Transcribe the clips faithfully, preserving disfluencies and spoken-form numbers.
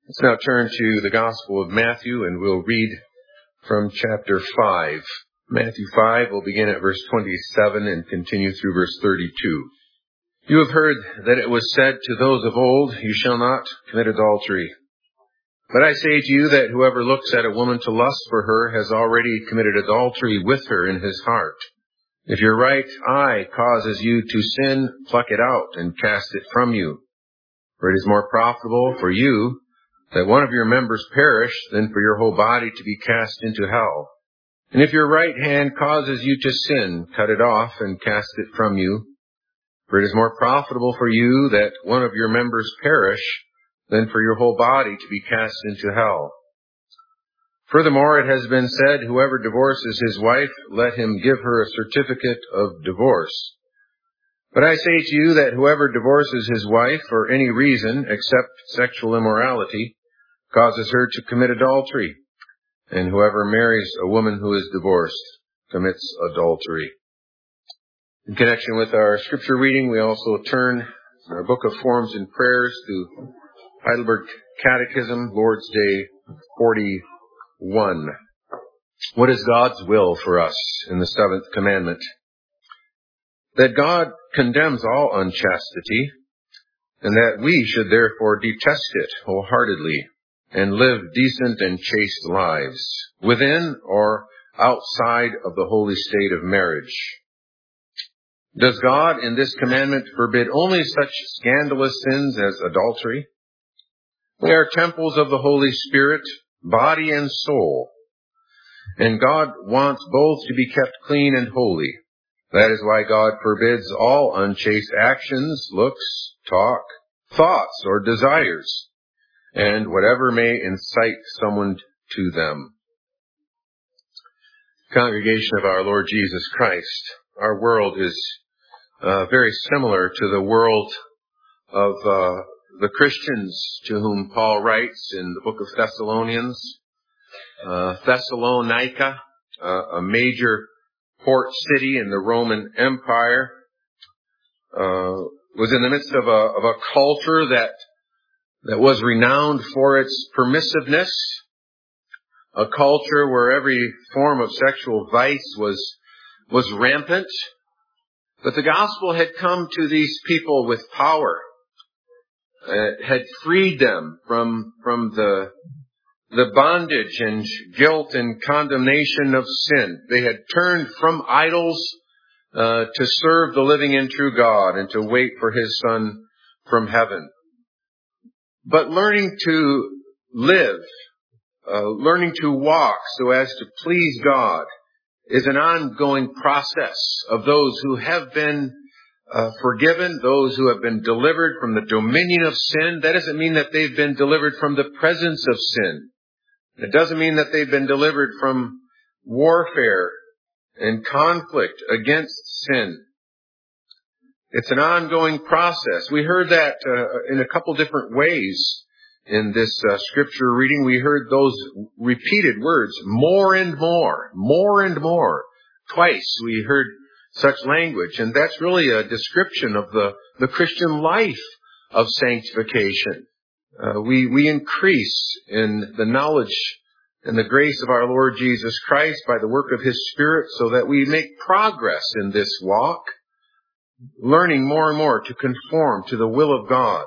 Let's now turn to the Gospel of Matthew, and we'll read from chapter five. Matthew five, we'll begin at verse twenty-seven and continue through verse thirty-two. You have heard that it was said to those of old, you shall not commit adultery. But I say to you that whoever looks at a woman to lust for her has already committed adultery with her in his heart. If your right eye causes you to sin, pluck it out and cast it from you. For it is more profitable for you that one of your members perish than for your whole body to be cast into hell. And if your right hand causes you to sin, cut it off and cast it from you. For it is more profitable for you that one of your members perish than for your whole body to be cast into hell. Furthermore, it has been said, whoever divorces his wife, let him give her a certificate of divorce. But I say to you that whoever divorces his wife for any reason except sexual immorality causes her to commit adultery, and whoever marries a woman who is divorced commits adultery. In connection with our scripture reading, we also turn in our book of Forms and Prayers to Heidelberg Catechism, Lord's Day forty-one. What is God's will for us in the seventh commandment? That God condemns all unchastity, and that we should therefore detest it wholeheartedly, and live decent and chaste lives, within or outside of the holy state of marriage. Does God in this commandment forbid only such scandalous sins as adultery? We are temples of the Holy Spirit, body and soul, and God wants both to be kept clean and holy. That is why God forbids all unchaste actions, looks, talk, thoughts, or desires, and whatever may incite someone to them. Congregation of our Lord Jesus Christ, our world is uh, very similar to the world of uh, the Christians to whom Paul writes in the book of Thessalonians. Uh, Thessalonica, uh, a major port city in the Roman Empire, uh, was in the midst of a, of a culture that that was renowned for its permissiveness, a culture where every form of sexual vice was was rampant. But the gospel had come to these people with power. It had freed them from from the the bondage and guilt and condemnation of sin. They had turned from idols uh, to serve the living and true God and to wait for His Son from heaven. But learning to live, uh, learning to walk so as to please God is an ongoing process of those who have been uh, forgiven, those who have been delivered from the dominion of sin. That doesn't mean that they've been delivered from the presence of sin. It doesn't mean that they've been delivered from warfare and conflict against sin. It's an ongoing process. We heard that uh, in a couple different ways in this uh, scripture reading. We heard those repeated words, more and more, more and more. Twice we heard such language, and that's really a description of the, the Christian life of sanctification. Uh, we, we increase in the knowledge and the grace of our Lord Jesus Christ by the work of His Spirit so that we make progress in this walk, learning more and more to conform to the will of God.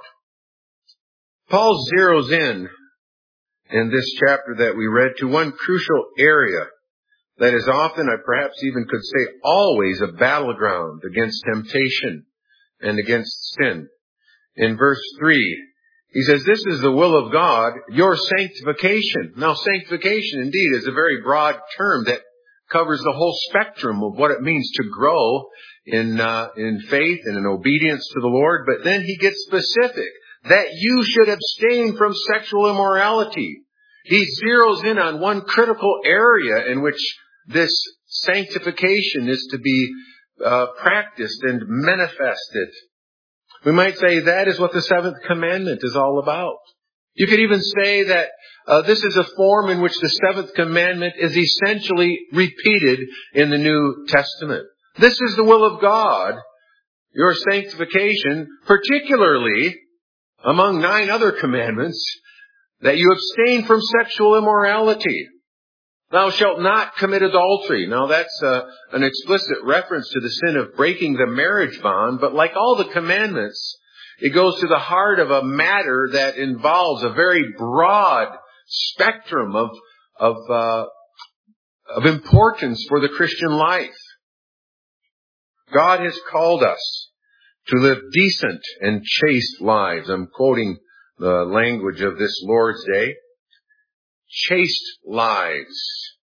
Paul zeroes in in this chapter that we read to one crucial area that is often, I perhaps even could say always, a battleground against temptation and against sin. In verse three, he says, this is the will of God, your sanctification. Now, sanctification indeed is a very broad term that covers the whole spectrum of what it means to grow in uh, in faith and in obedience to the Lord. But then he gets specific, that you should abstain from sexual immorality. He zeroes in on one critical area in which this sanctification is to be uh, practiced and manifested. We might say that is what the seventh commandment is all about. You could even say that uh, this is a form in which the seventh commandment is essentially repeated in the New Testament. This is the will of God, your sanctification, particularly among nine other commandments that you abstain from sexual immorality. Thou shalt not commit adultery. Now that's uh, an explicit reference to the sin of breaking the marriage bond, but like all the commandments, it goes to the heart of a matter that involves a very broad spectrum of of uh, of importance for the Christian life. God has called us to live decent and chaste lives. I'm quoting the language of this Lord's Day. Chaste lives.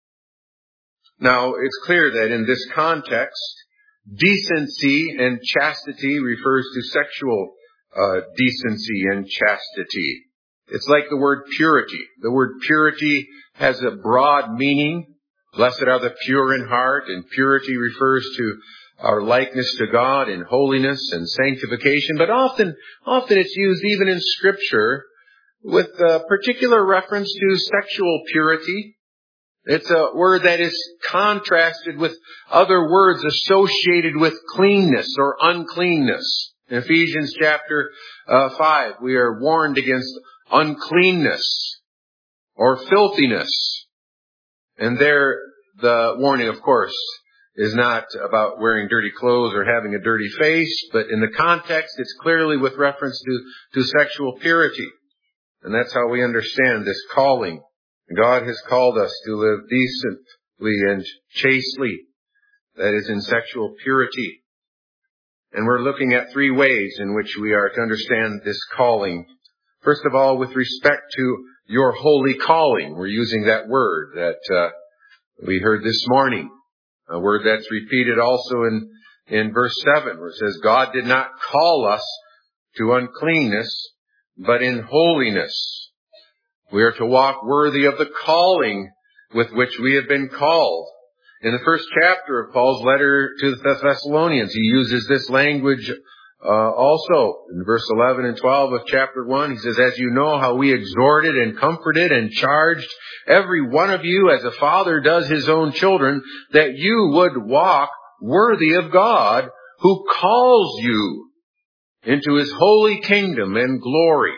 Now, it's clear that in this context, decency and chastity refers to sexual uh, decency and chastity. It's like the word purity. The word purity has a broad meaning. Blessed are the pure in heart, and purity refers to our likeness to God in holiness and sanctification. But often, often it's used even in Scripture with a particular reference to sexual purity. It's a word that is contrasted with other words associated with cleanness or uncleanness. In Ephesians chapter uh, five, we are warned against uncleanness or filthiness. And there, the warning, of course, is not about wearing dirty clothes or having a dirty face, but in the context, it's clearly with reference to, to sexual purity. And that's how we understand this calling. God has called us to live decently and chastely, that is, in sexual purity. And we're looking at three ways in which we are to understand this calling. First of all, with respect to your holy calling. We're using that word that uh, we heard this morning. A word that's repeated also in, in verse seven, where it says, God did not call us to uncleanness, but in holiness. We are to walk worthy of the calling with which we have been called. In the first chapter of Paul's letter to the Thessalonians, he uses this language uh, also. In verse eleven and twelve of chapter one, he says, as you know how we exhorted and comforted and charged every one of you as a father does his own children, that you would walk worthy of God who calls you into his holy kingdom and glory.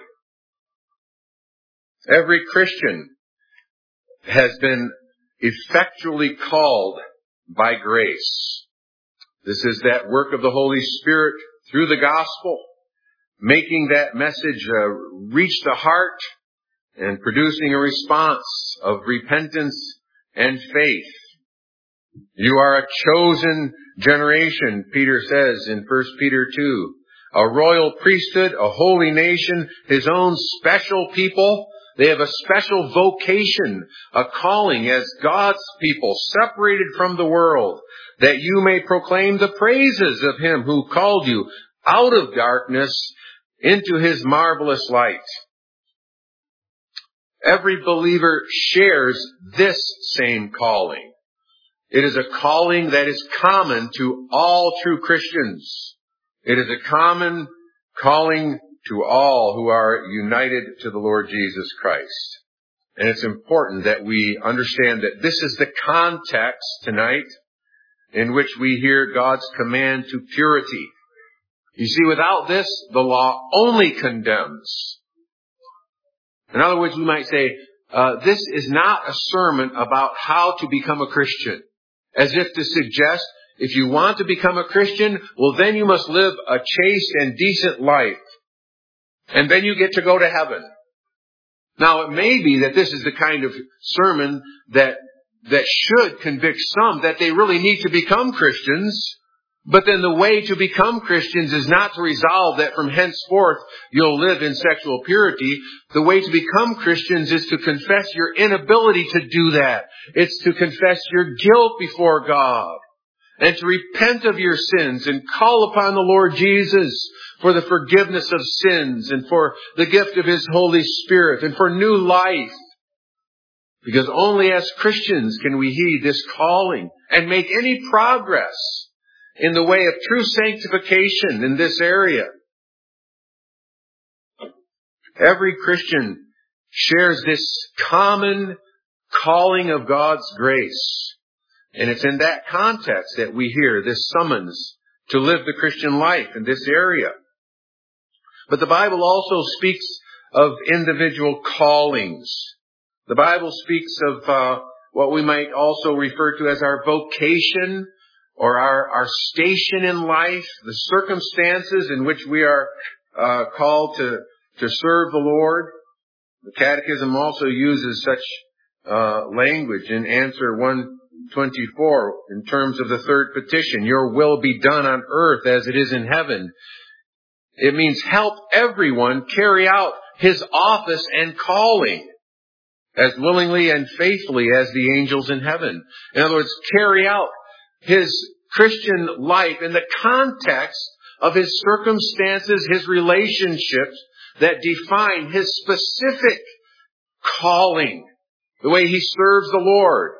Every Christian has been effectually called by grace. This is that work of the Holy Spirit through the gospel, making that message uh, reach the heart and producing a response of repentance and faith. You are a chosen generation, Peter says in First Peter two, a royal priesthood, a holy nation, his own special people. They have a special vocation, a calling as God's people, separated from the world, that you may proclaim the praises of him who called you out of darkness into his marvelous light. Every believer shares this same calling. It is a calling that is common to all true Christians. It is a common calling to all who are united to the Lord Jesus Christ. And it's important that we understand that this is the context tonight in which we hear God's command to purity. You see, without this, the law only condemns. In other words, we might say, uh, this is not a sermon about how to become a Christian. As if to suggest, if you want to become a Christian, well, then you must live a chaste and decent life. And then you get to go to heaven. Now, it may be that this is the kind of sermon that that should convict some that they really need to become Christians. But then the way to become Christians is not to resolve that from henceforth you'll live in sexual purity. The way to become Christians is to confess your inability to do that. It's to confess your guilt before God and to repent of your sins and call upon the Lord Jesus for the forgiveness of sins and for the gift of his Holy Spirit and for new life. Because only as Christians can we heed this calling and make any progress in the way of true sanctification in this area. Every Christian shares this common calling of God's grace. And it's in that context that we hear this summons to live the Christian life in this area. But the Bible also speaks of individual callings. The Bible speaks of uh, what we might also refer to as our vocation or our, our station in life, the circumstances in which we are uh, called to, to serve the Lord. The Catechism also uses such uh, language in answer one twenty-four in terms of the third petition. Your will be done on earth as it is in heaven. It means help everyone carry out his office and calling as willingly and faithfully as the angels in heaven. In other words, carry out his Christian life in the context of his circumstances, his relationships that define his specific calling, the way he serves the Lord.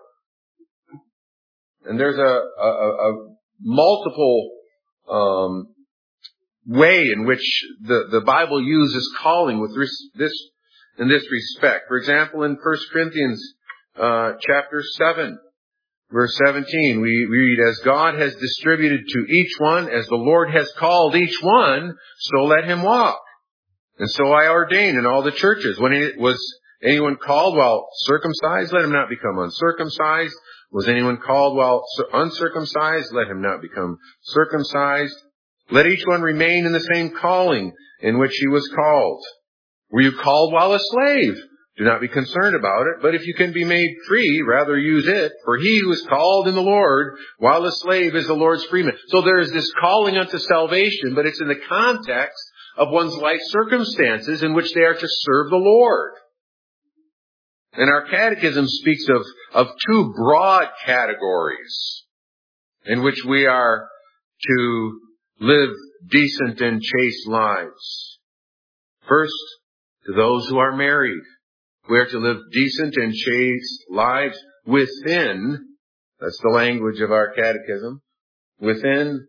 And there's a, a, a multiple um, way in which the, the Bible uses calling with res- this in this respect. For example, in First Corinthians uh, chapter seven, verse seventeen, we read, as God has distributed to each one, as the Lord has called each one, so let him walk. And so I ordain in all the churches. When it was anyone called while circumcised, let him not become uncircumcised. Was anyone called while uncircumcised? Let him not become circumcised. Let each one remain in the same calling in which he was called. Were you called while a slave? Do not be concerned about it. But if you can be made free, rather use it. For he who is called in the Lord while a slave is the Lord's freeman. So there is this calling unto salvation, but it's in the context of one's life circumstances in which they are to serve the Lord. And our catechism speaks of, of two broad categories in which we are to live decent and chaste lives. First, to those who are married, we are to live decent and chaste lives within, that's the language of our catechism, within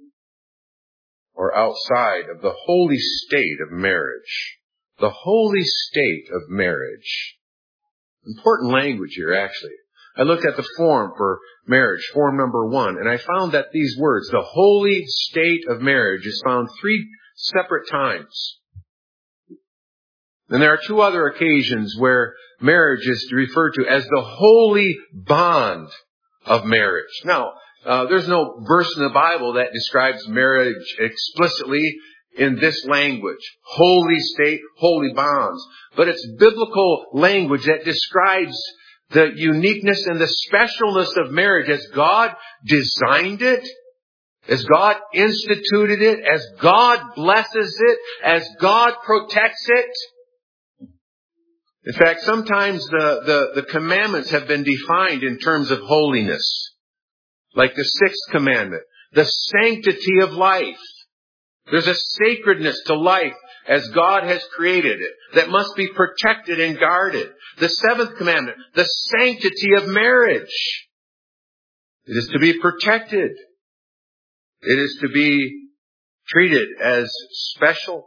or outside of the holy state of marriage. The holy state of marriage. Important language here, actually. I looked at the form for marriage, form number one, and I found that these words, the holy state of marriage, is found three separate times. And there are two other occasions where marriage is referred to as the holy bond of marriage. Now, uh, there's no verse in the Bible that describes marriage explicitly in this language. Holy state, holy bonds. But it's biblical language that describes the uniqueness and the specialness of marriage as God designed it, as God instituted it, as God blesses it, as God protects it. In fact, sometimes the, the, the commandments have been defined in terms of holiness. Like the sixth commandment, the sanctity of life. There's a sacredness to life as God has created it that must be protected and guarded. The seventh commandment, the sanctity of marriage. It is to be protected. It is to be treated as special.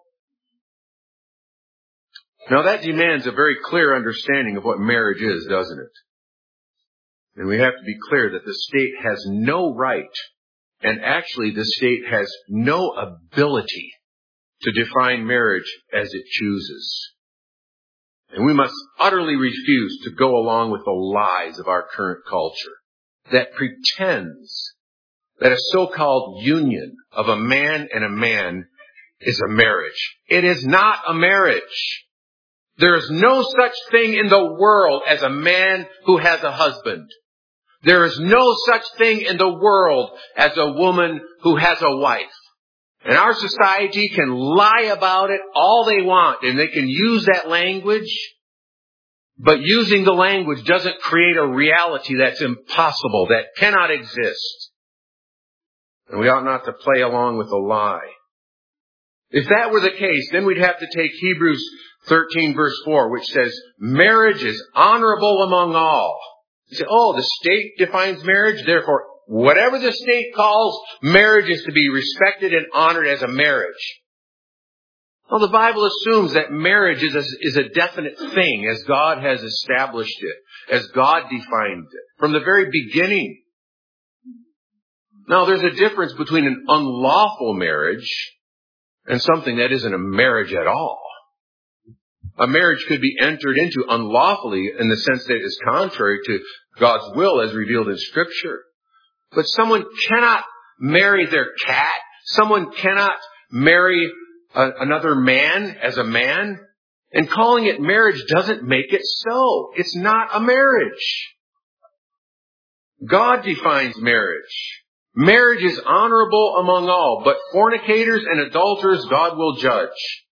Now that demands a very clear understanding of what marriage is, doesn't it? And we have to be clear that the state has no right, and actually the state has no ability to define marriage as it chooses. And we must utterly refuse to go along with the lies of our current culture that pretends that a so-called union of a man and a man is a marriage. It is not a marriage. There is no such thing in the world as a man who has a husband. There is no such thing in the world as a woman who has a wife. And our society can lie about it all they want, and they can use that language, but using the language doesn't create a reality that's impossible, that cannot exist. And we ought not to play along with a lie. If that were the case, then we'd have to take Hebrews thirteen verse four, which says, marriage is honorable among all. You say, oh, the state defines marriage, therefore, whatever the state calls marriage is to be respected and honored as a marriage. Well, the Bible assumes that marriage is a, is a definite thing as God has established it, as God defined it from the very beginning. Now, there's a difference between an unlawful marriage and something that isn't a marriage at all. A marriage could be entered into unlawfully in the sense that it is contrary to God's will as revealed in Scripture. But someone cannot marry their cat. Someone cannot marry a, another man as a man. And calling it marriage doesn't make it so. It's not a marriage. God defines marriage. Marriage is honorable among all, but fornicators and adulterers God will judge.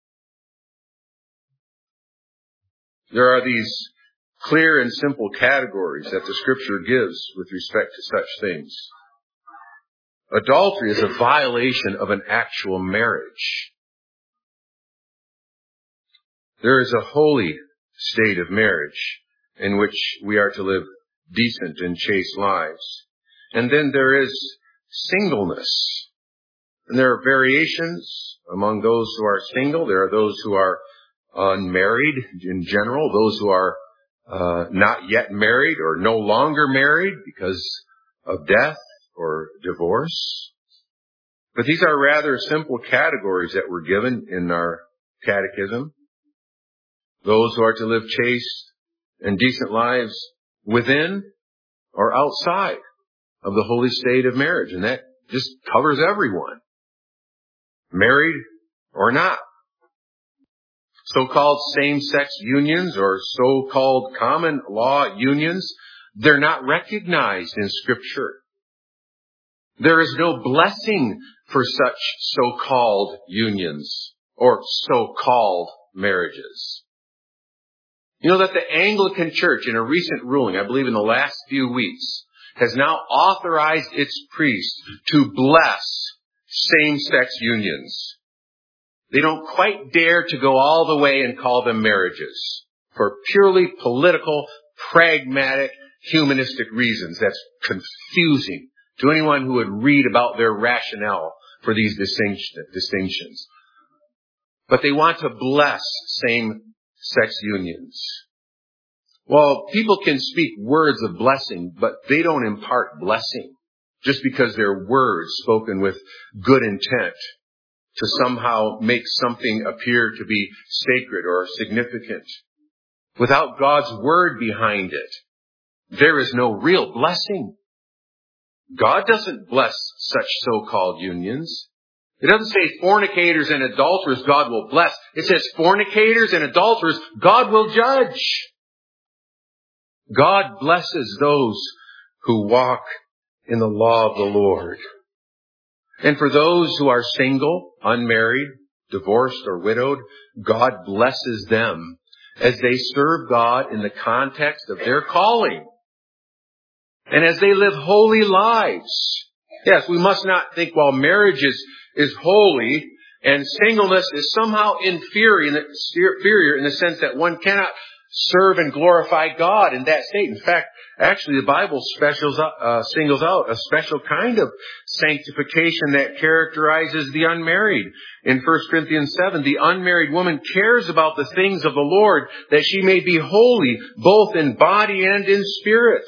There are these clear and simple categories that the Scripture gives with respect to such things. Adultery is a violation of an actual marriage. There is a holy state of marriage in which we are to live decent and chaste lives. And then there is singleness. And there are variations among those who are single. There are those who are unmarried in general, those who are uh, not yet married or no longer married because of death or divorce. But these are rather simple categories that were given in our catechism. Those who are to live chaste and decent lives within or outside of the holy state of marriage. And that just covers everyone, married or not. So-called same-sex unions or so-called common law unions, they're not recognized in Scripture. There is no blessing for such so-called unions or so-called marriages. You know that the Anglican Church, in a recent ruling, I believe in the last few weeks, has now authorized its priests to bless same-sex unions. They don't quite dare to go all the way and call them marriages for purely political, pragmatic, humanistic reasons. That's confusing to anyone who would read about their rationale for these distinctions. But they want to bless same-sex unions. Well, people can speak words of blessing, but they don't impart blessing just because they're words spoken with good intent to somehow make something appear to be sacred or significant. Without God's word behind it, there is no real blessing. God doesn't bless such so-called unions. It doesn't say fornicators and adulterers God will bless. It says fornicators and adulterers God will judge. God blesses those who walk in the law of the Lord. And for those who are single, unmarried, divorced, or widowed, God blesses them as they serve God in the context of their calling. And as they live holy lives. Yes, we must not think, well, marriage is, is holy and singleness is somehow inferior in, the, inferior in the sense that one cannot serve and glorify God in that state. In fact, actually the Bible specials, uh, singles out a special kind of sanctification that characterizes the unmarried. In First Corinthians seven, the unmarried woman cares about the things of the Lord that she may be holy both in body and in spirit.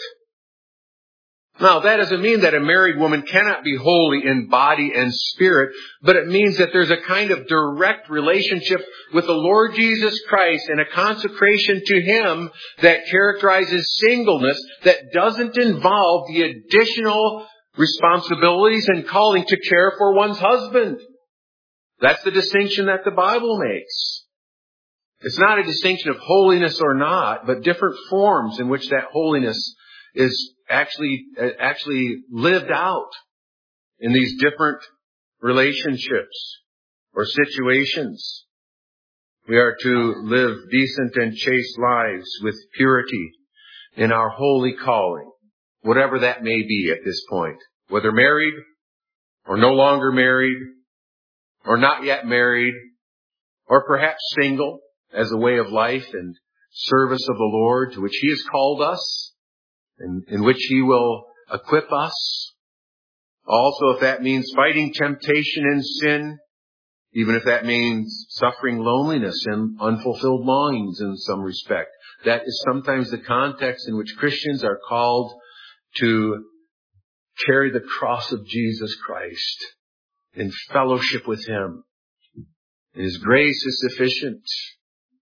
Now, that doesn't mean that a married woman cannot be holy in body and spirit, but it means that there's a kind of direct relationship with the Lord Jesus Christ and a consecration to Him that characterizes singleness that doesn't involve the additional responsibilities and calling to care for one's husband. That's the distinction that the Bible makes. It's not a distinction of holiness or not, but different forms in which that holiness is actually actually lived out in these different relationships or situations. We are to live decent and chaste lives with purity in our holy calling, whatever that may be at this point, whether married or no longer married or not yet married or perhaps single as a way of life and service of the Lord to which He has called us, In, in which He will equip us. Also, if that means fighting temptation and sin, even if that means suffering loneliness and unfulfilled longings in some respect, that is sometimes the context in which Christians are called to carry the cross of Jesus Christ in fellowship with Him. And His grace is sufficient.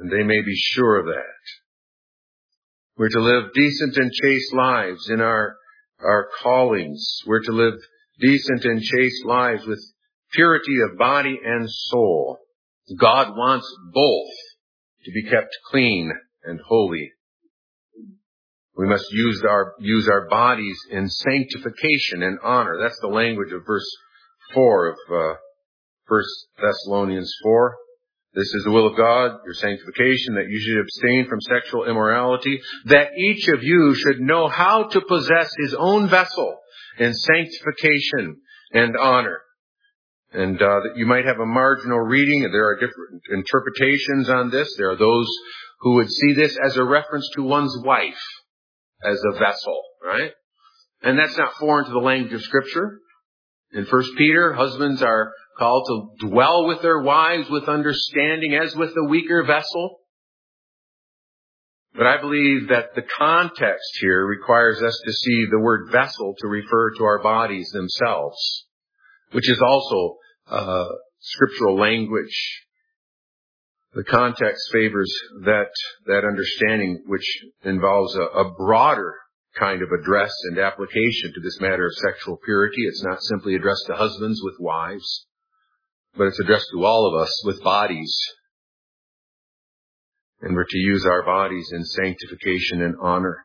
and they may be sure of that. We're to live decent and chaste lives in our, our callings. We're to live decent and chaste lives with purity of body and soul. God wants both to be kept clean and holy. We must use our, use our bodies in sanctification and honor. That's the language of verse four of, uh, First Thessalonians four. This is the will of God, your sanctification, that you should abstain from sexual immorality, that each of you should know how to possess his own vessel in sanctification and honor. And uh, that you might have a marginal reading. There are different interpretations on this. There are those who would see this as a reference to one's wife as a vessel, right? And that's not foreign to the language of Scripture. In First Peter, husbands are called to dwell with their wives with understanding as with the weaker vessel. But I believe that the context here requires us to see the word vessel to refer to our bodies themselves, which is also uh, scriptural language. The context favors that that understanding, which involves a, a broader kind of address and application to this matter of sexual purity. It's not simply addressed to husbands with wives, but it's addressed to all of us with bodies. And we're to use our bodies in sanctification and honor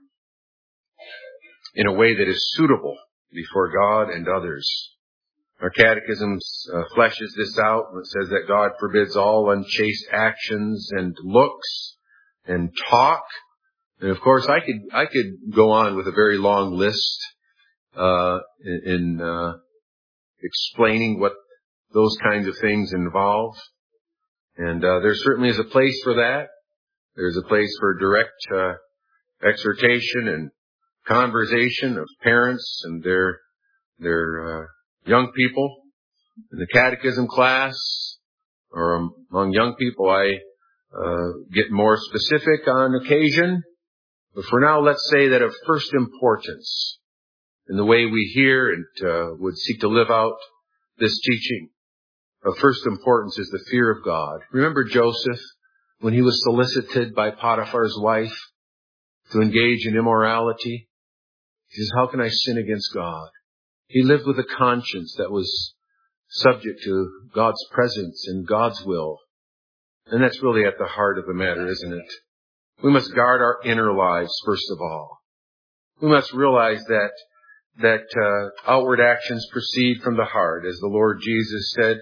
in a way that is suitable before God and others. Our catechism uh, fleshes this out when it says that God forbids all unchaste actions and looks and talk. And of course, I could I could go on with a very long list uh, in, in uh, explaining what those kinds of things involve. And uh, there certainly is a place for that. There's a place for direct uh, exhortation and conversation of parents and their their uh, young people in the catechism class, or among young people. I uh, get more specific on occasion. But for now, let's say that of first importance in the way we hear and uh, would seek to live out this teaching, of first importance is the fear of God. Remember Joseph, when he was solicited by Potiphar's wife to engage in immorality? He says, how can I sin against God? He lived with a conscience that was subject to God's presence and God's will. And that's really at the heart of the matter, isn't it? We must guard our inner lives, first of all. We must realize that that uh, outward actions proceed from the heart, as the Lord Jesus said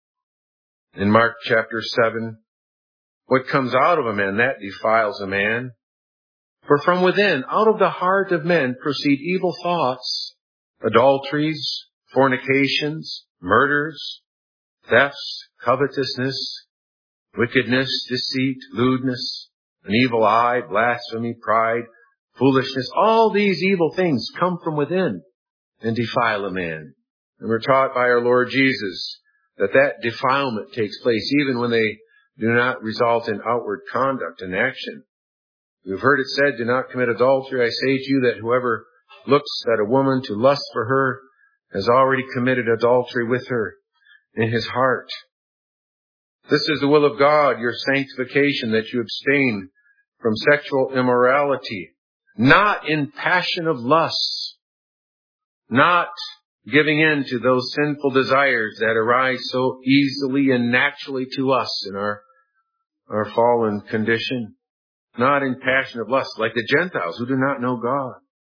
in Mark chapter seven. What comes out of a man, that defiles a man. For from within, out of the heart of men, proceed evil thoughts, adulteries, fornications, murders, thefts, covetousness, wickedness, deceit, lewdness, an evil eye, blasphemy, pride, foolishness. All these evil things come from within and defile a man. And we're taught by our Lord Jesus that that defilement takes place even when they do not result in outward conduct and action. You've heard it said, do not commit adultery. I say to you that whoever looks at a woman to lust for her has already committed adultery with her in his heart. This is the will of God, your sanctification, that you abstain from sexual immorality, not in passion of lust, not giving in to those sinful desires that arise so easily and naturally to us in our, our fallen condition, not in passion of lust, like the Gentiles who do not know God.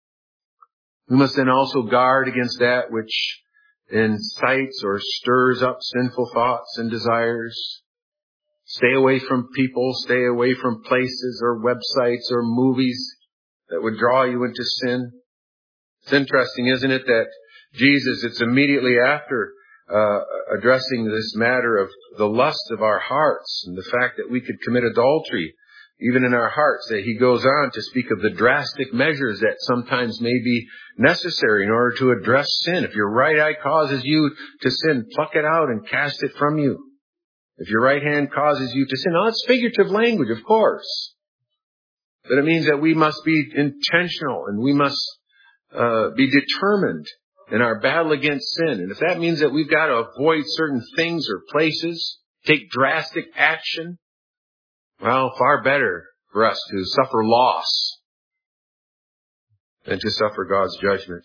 We must then also guard against that which incites or stirs up sinful thoughts and desires. Stay away from people, stay away from places or websites or movies that would draw you into sin. It's interesting, isn't it, that Jesus, it's immediately after uh, addressing this matter of the lust of our hearts and the fact that we could commit adultery even in our hearts, that he goes on to speak of the drastic measures that sometimes may be necessary in order to address sin. If your right eye causes you to sin, pluck it out and cast it from you. If your right hand causes you to sin, now it's figurative language, of course. But it means that we must be intentional and we must uh, be determined in our battle against sin. And if that means that we've got to avoid certain things or places, take drastic action, Well, far better for us to suffer loss than to suffer God's judgment.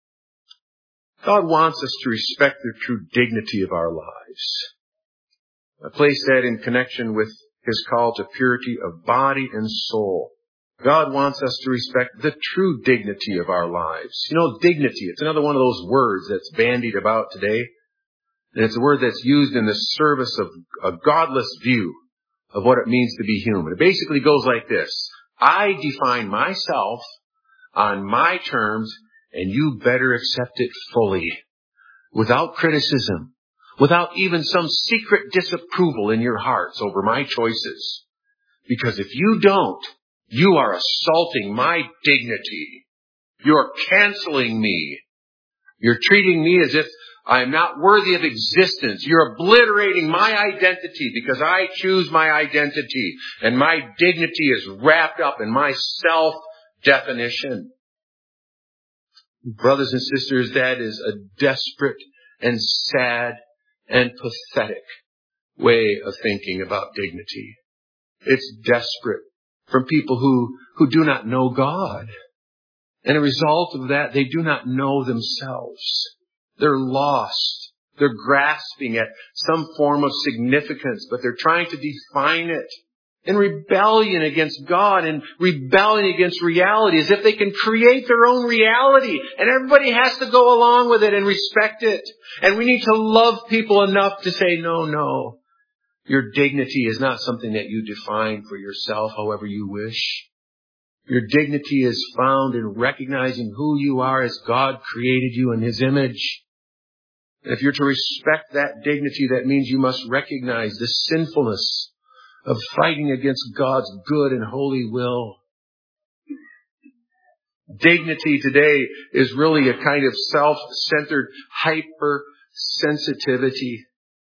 God wants us to respect the true dignity of our lives. I place that in connection with His call to purity of body and soul. God wants us to respect the true dignity of our lives. You know, dignity, it's another one of those words that's bandied about today. And it's a word that's used in the service of a godless view of what it means to be human. It basically goes like this. I define myself on my terms, and you better accept it fully, without criticism, without even some secret disapproval in your hearts over my choices. Because if you don't, you are assaulting my dignity. You're canceling me. You're treating me as if I am not worthy of existence. You're obliterating my identity because I choose my identity. And my dignity is wrapped up in my self-definition. Brothers and sisters, that is a desperate and sad and pathetic way of thinking about dignity. It's desperate from people who, who do not know God. And a result of that, they do not know themselves. They're lost. They're grasping at some form of significance, but they're trying to define it in rebellion against God and rebellion against reality, as if they can create their own reality. And everybody has to go along with it and respect it. And we need to love people enough to say, no, no. Your dignity is not something that you define for yourself however you wish. Your dignity is found in recognizing who you are as God created you in His image. And if you're to respect that dignity, that means you must recognize the sinfulness of fighting against God's good and holy will. Dignity today is really a kind of self-centered hypersensitivity.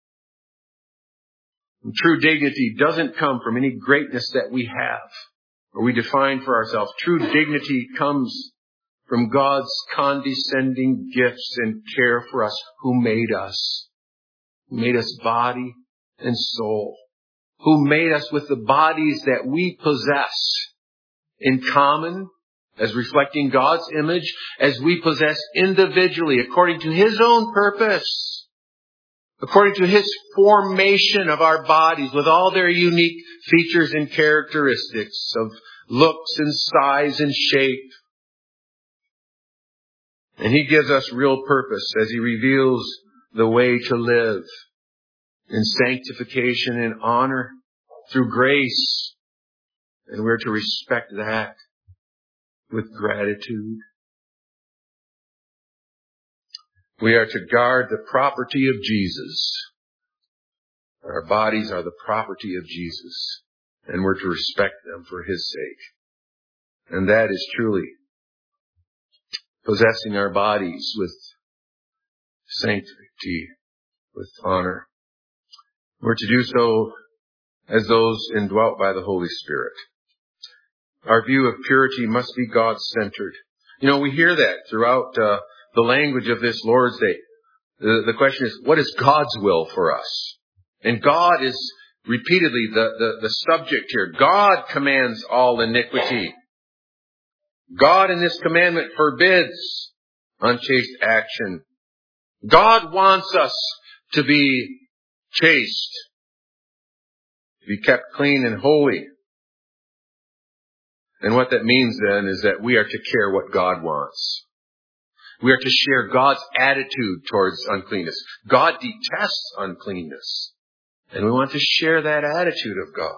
And true dignity doesn't come from any greatness that we have or we define for ourselves. True dignity comes from God's condescending gifts and care for us, who made us, who made us body and soul, who made us with the bodies that we possess in common as reflecting God's image, as we possess individually according to His own purpose, according to His formation of our bodies with all their unique features and characteristics of looks and size and shape. And He gives us real purpose as He reveals the way to live in sanctification and honor through grace. And we're to respect that with gratitude. We are to guard the property of Jesus. Our bodies are the property of Jesus, and we're to respect them for His sake. And that is truly possessing our bodies with sanctity, with honor. We're to do so as those indwelt by the Holy Spirit. Our view of purity must be God-centered. You know, we hear that throughout uh, the language of this Lord's Day. The, the question is, what is God's will for us? And God is repeatedly the, the, the subject here. God commands all iniquity. God in this commandment forbids unchaste action. God wants us to be chaste, to be kept clean and holy. And what that means then is that we are to care what God wants. We are to share God's attitude towards uncleanness. God detests uncleanness. And we want to share that attitude of God.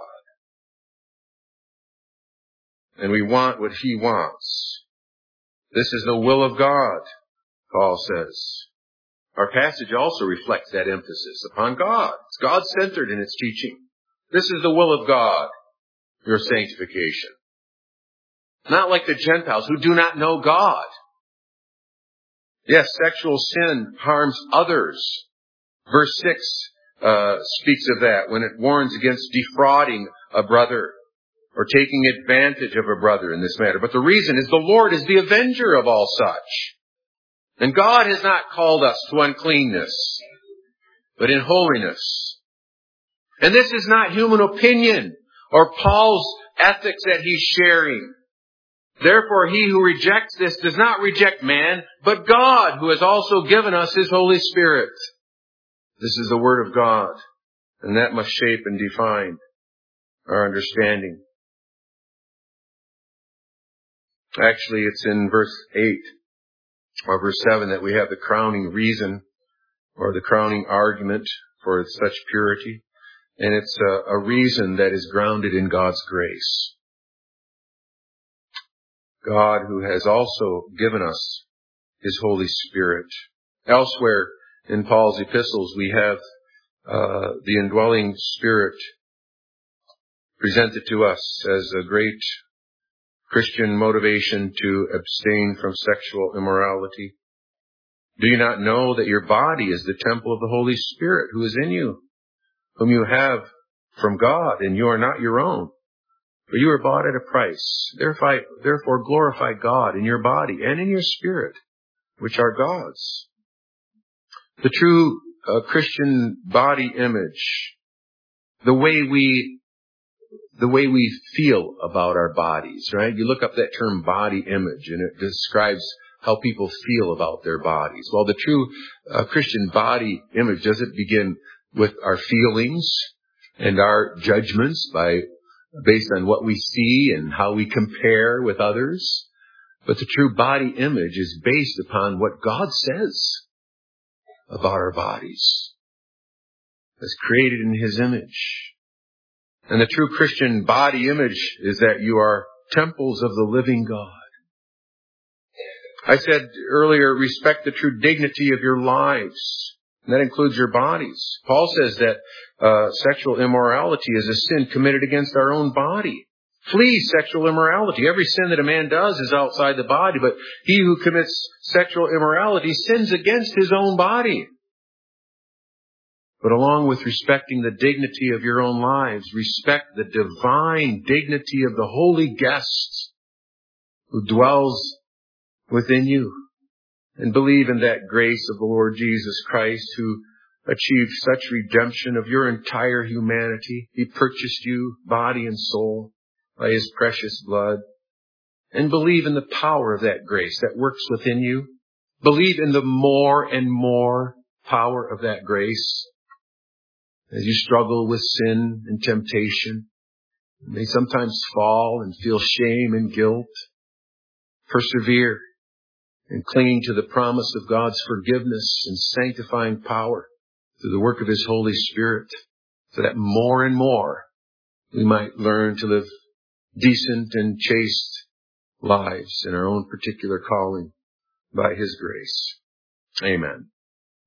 And we want what He wants. This is the will of God, Paul says. Our passage also reflects that emphasis upon God. It's God-centered in its teaching. This is the will of God, your sanctification. Not like the Gentiles who do not know God. Yes, sexual sin harms others. Verse six uh, speaks of that when it warns against defrauding a brother or taking advantage of a brother in this matter. But the reason is the Lord is the avenger of all such. And God has not called us to uncleanness, but in holiness. And this is not human opinion or Paul's ethics that he's sharing. Therefore, he who rejects this does not reject man, but God, who has also given us His Holy Spirit. This is the Word of God, and that must shape and define our understanding. Actually, it's in verse eight or verse seven that we have the crowning reason or the crowning argument for such purity. And it's a, a reason that is grounded in God's grace. God, who has also given us His Holy Spirit. Elsewhere in Paul's epistles, we have uh, the indwelling Spirit presented to us as a great Christian motivation to abstain from sexual immorality. Do you not know that your body is the temple of the Holy Spirit who is in you, whom you have from God, and you are not your own? For you are bought at a price. Therefore, therefore glorify God in your body and in your spirit, which are God's. The true uh, Christian body image, the way we the way we feel about our bodies, right? You look up that term body image, and it describes how people feel about their bodies. Well, the true uh, Christian body image doesn't begin with our feelings and our judgments by based on what we see and how we compare with others. But the true body image is based upon what God says about our bodies, as created in His image. And the true Christian body image is that you are temples of the living God. I said earlier, respect the true dignity of your lives. And that includes your bodies. Paul says that uh, sexual immorality is a sin committed against our own body. Flee sexual immorality. Every sin that a man does is outside the body, but he who commits sexual immorality sins against his own body. But along with respecting the dignity of your own lives, respect the divine dignity of the Holy Guest who dwells within you. And believe in that grace of the Lord Jesus Christ, who achieved such redemption of your entire humanity. He purchased you, body and soul, by His precious blood. And believe in the power of that grace that works within you. Believe in the more and more power of that grace. As you struggle with sin and temptation, you may sometimes fall and feel shame and guilt. Persevere in clinging to the promise of God's forgiveness and sanctifying power through the work of His Holy Spirit, so that more and more we might learn to live decent and chaste lives in our own particular calling by His grace. Amen.